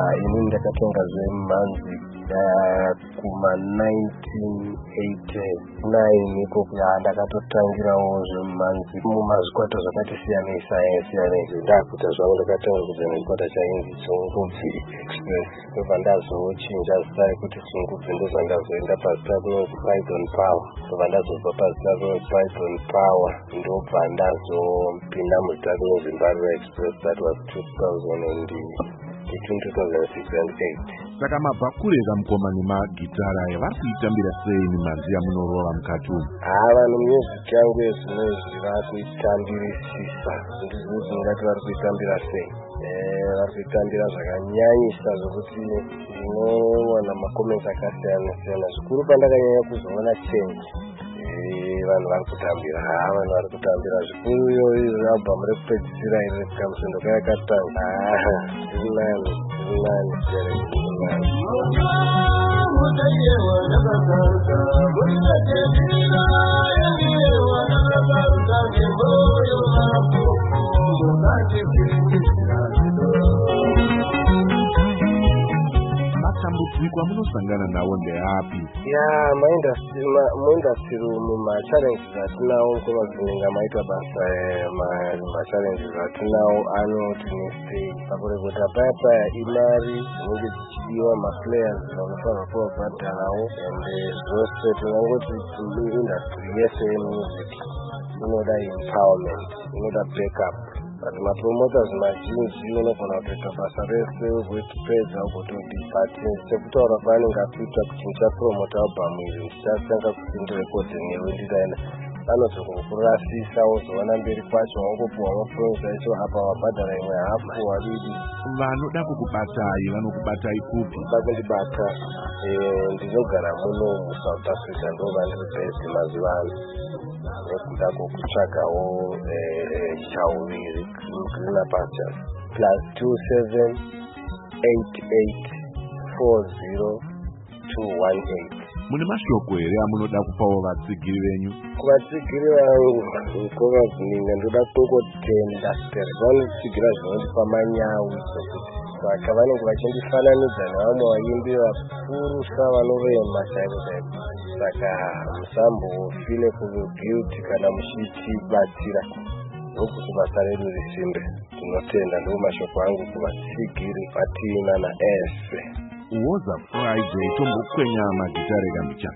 ini ndakatenga zvemhanzi kuma 1989 iko ndakatotangirawo zvemhanzi mumazvikwata zvakati siyanei ndakuita zvangu ndakatanga kuita nezvikwata chainzi Chingubvi Express ndobva ndazochinja zita rekuti Chingubvi ndozvandazoenda pazita rinonzi Pride on Power ndobva ndazobva pazita rinonzi Pride on Power ndobva ndazopinda muzita rinonzi Mbarira Express. That was 2006 and 8. Saka mabva kurega mukomani magitara vari kuitambira sei mimhanzi yamunorova mukati umu? Vanhu music yangu yezvinezvi vari kuitambirisisa, ndizvo ndingati vari kuitambira sei. Vari kuitambira zvakanyanyisa zvokuti ndinowana makomenti akasiyana-siyana. Zvikuru pandakanyanya kuzoona change vanhu vari kutambira zvikuru iyoyo album rekupedzisira iri rekamusondo kayakatanga zvirinani matambudziko amunosangana nawo ndeapi? muindastry mumachallenges atinawo nkomazinenga maita basa machallenges atinawo anoti nesei pakurekota paya imari dzinenge dzichidiwa maplayers vanofanira kuvabhadharawo ende zvose tinangoti industry yese yemusic inoda empowerment, inoda backup. But mapromoters mazhinji unogona kutoita basa rese ugotipedza ugotodi but sekutaura paanenge akuita kuti ndichapromota album iri ndichasanga kuti ndirekodhe newe ndidaina anozokurasisa wozoona mberi kwacho wangopuwa mapuromota acho apa wabhadhara imwe hafu wavidi. Vanoda kukubatai vanokubatai kupi? Vakundibata ndinogara muno muSouth Africa ndovandiri best mazuva ano nekuda kwokutsvagawo chauviri greener pastures +278840218. Mune mashoko here amunoda kupawo vatsigiri venyu? Kuvatsigiri vangu nkovazininga ndoda kungotenda vanotsigira zvinondipa manyawi saka vanenge vachindifananidza nevamwe vaimbi vapurusa vanorema chaivo. Saka musambofile kuguilty kana muchitibatsira nokuti basa redu risimbe. Tinotenda ndo mashoko angu kuvatsigiri Patina naEse. Woza Friday tombokwenya magitare kambicha.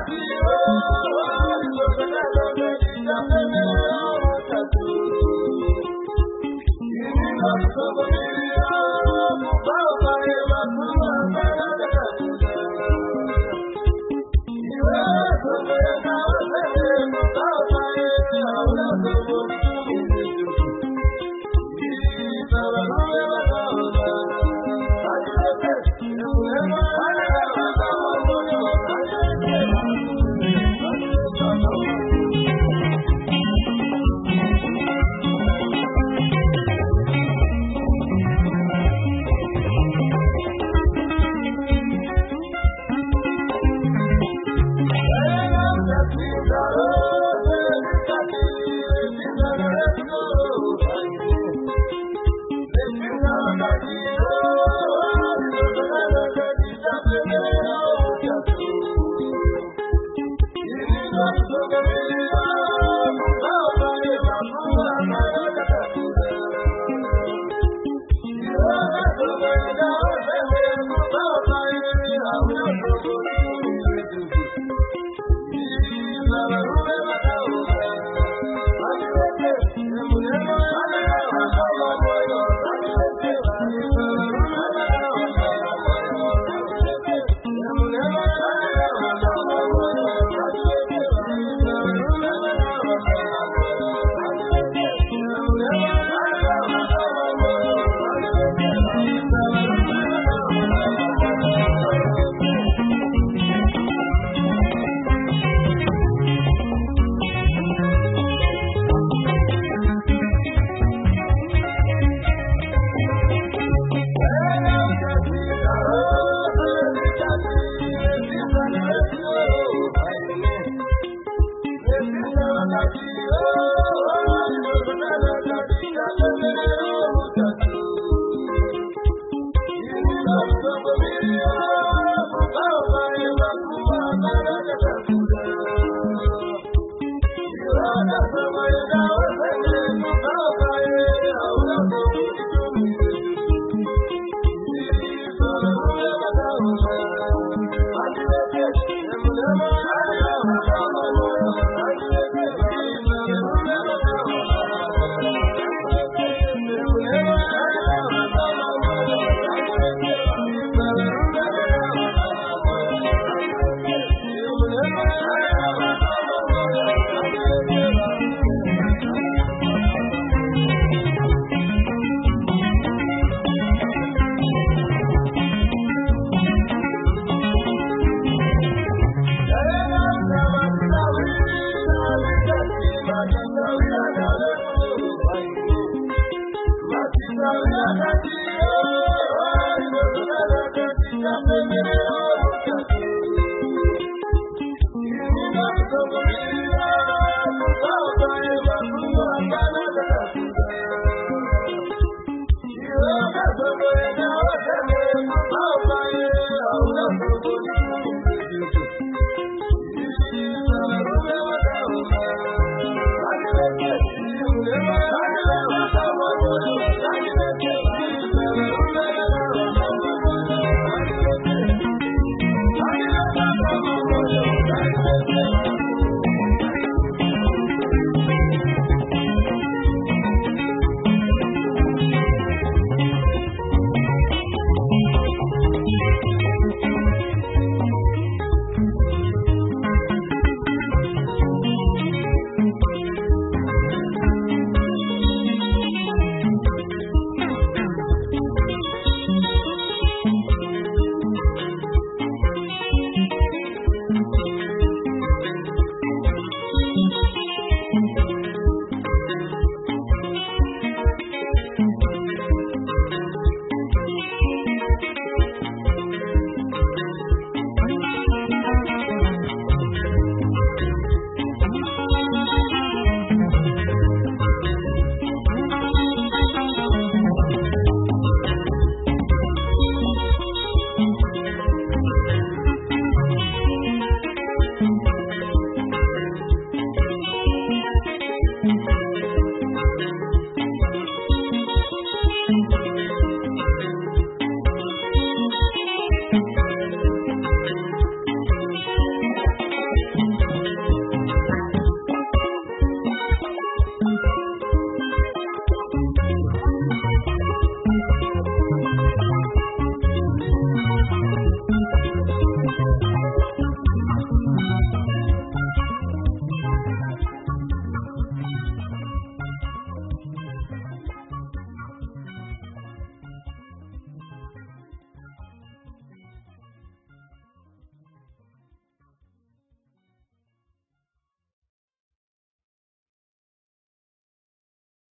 Thank you.